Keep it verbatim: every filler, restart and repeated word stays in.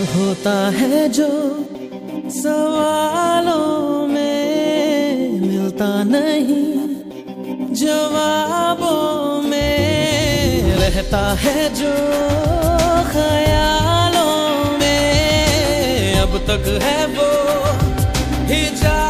होता है जो सवालों में मिलता नहीं जवाबों में, रहता है जो ख्यालों में अब तक है वो ही जा